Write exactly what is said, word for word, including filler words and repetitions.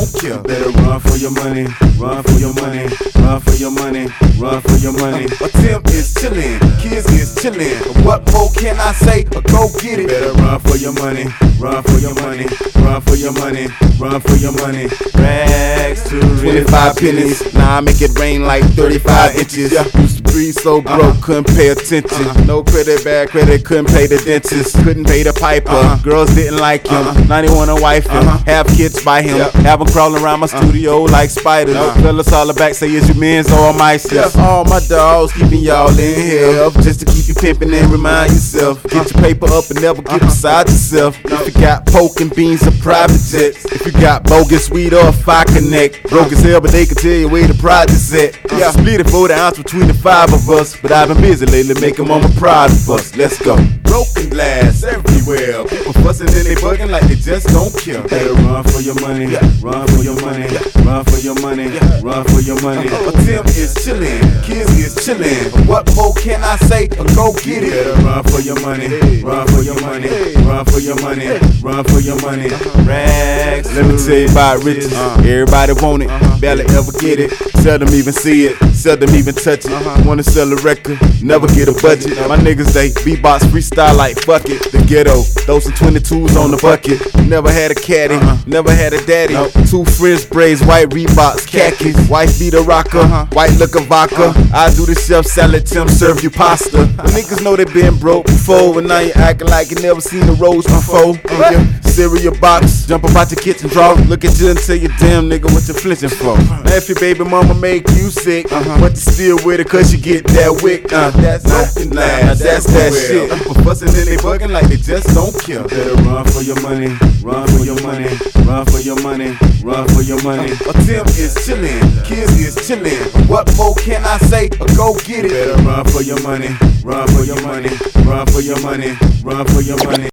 don't care. Better run for your money, run for your money, run for your money, run for your money. A Tim is chillin', kids is chillin'. What more can I say? Go get it. Better run for your money, run for your money, run for your money, run for your money. Rags to twenty-five pennies. Now I make it rain like thirty-five inches. Used to be so broke, couldn't pay attention. No credit, bad credit, couldn't pay the dentist. Couldn't pay the piper. Girls didn't like him. Now they wanna wife him. Have kids by him. Have them crawling around my studio like spiders. Fellas all the back say it's your men's or my stuff. All my dogs keeping y'all in here just to keep you pimping and remind yourself. Get your paper up and never get beside yourself. If you got poke and beans or private jets. If you got bogus weed or a fire connect. Broke as hell, but they can tell you where the project's at. Yeah, split it for the ounce between the five of us. But I've been busy lately making mama proud of us. Let's go. Broken glass everywhere. People fussing and they bugging like they just don't care. Better run for your money, run for your money, run for your money, run for your money. A Tim is chillin', kids is chillin'. What more can I say? Go get it. Better run for your money, run for your money, run for your money, run for your money. Rags. Let me tell you about riches. Everybody want it, barely ever get it. Seldom even see it, seldom even touch it. Wanna sell a record, never get a budget. My niggas they beatbox freestyle like fuck it. The ghetto, those some twenty-twos on the bucket. Never had a caddy, never had a daddy. Two frizz braids, white Reeboks, khakis. Wife be the rocker, white liquor vodka. I do the chef salad, Tim serve you pasta. Niggas know they been broke before, and now you acting like you never seen the rose before. Cereal box, jump up out your kitchen drawer. Look at you and tell you, damn nigga, what you flinching for? Now if your baby mama make you sick, uh-huh. but you still with her cause you get that wick. Uh, that's broken glass, that's that shit. People fussing and they bugging like they just don't care. Better run for your money, run for your money, run for your money, run for your money. A Tim is chillin', kids is chillin'. What more can I say? Go get it. Better run for your money, run for your money, run for your money, run for your money.